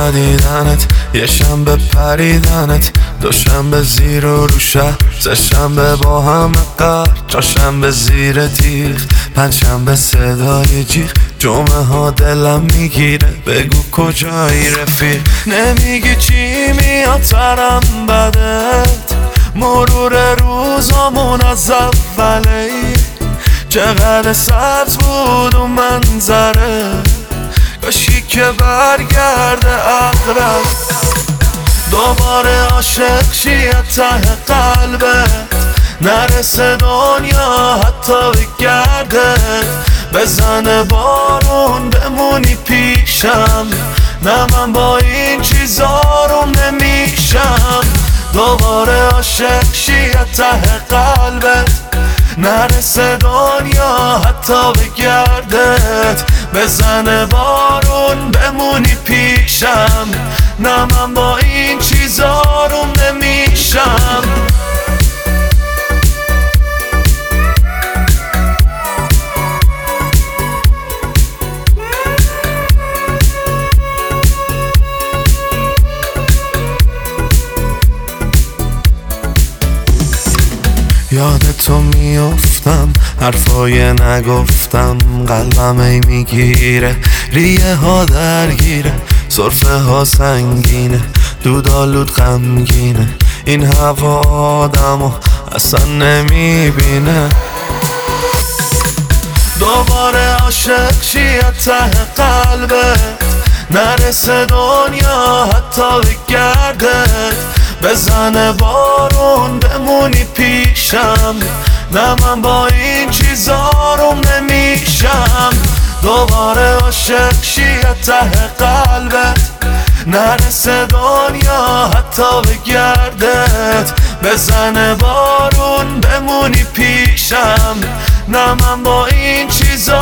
ندیدنت، یه شنبه پریدنت، دوشنبه زیر و رو شهر، سه شنبه با هم قهر، چهارشنبه زیر تیغ، پنجشنبه صدای جیغ، جمعه ها دلم میگیره بگو کجایی رفیق. نمیگی چی میاد سرم بدت، مرور روزامون از اوله، چقدر سبز بود و منظره، کاشی که برگرده عقلم، دوباره عاشق شی ته قلبت، نرسه دنیا حتی به گردت، بزنه بارون بمونی پیشم، نه من با این چیزا روم نمیشم، دوباره عاشق شی ته قلبت، نرسه دنیا حتی به گردت، بزنه بارون بمونی پیشم، نه من با این چیزا روم نمیشم. یاد تو میافتم، حرفای نگفتم، قلبم ای میگیره، ریه ها درگیره، سرفه ها سنگینه، دودالود غمگینه، این هوا آدمو اصلا نمیبینه، دوباره عاشق شی ته قلبت، نرسه دنیا حتی به گردت، بزنه بارون بمونی پیشم، نه من با این چیزا روم نمیشم، دوباره عاشق شی ته قلبت، نرسه دنیا حتی به گردت، بزنه بارون بمونی پیشم، نه من با این چیزا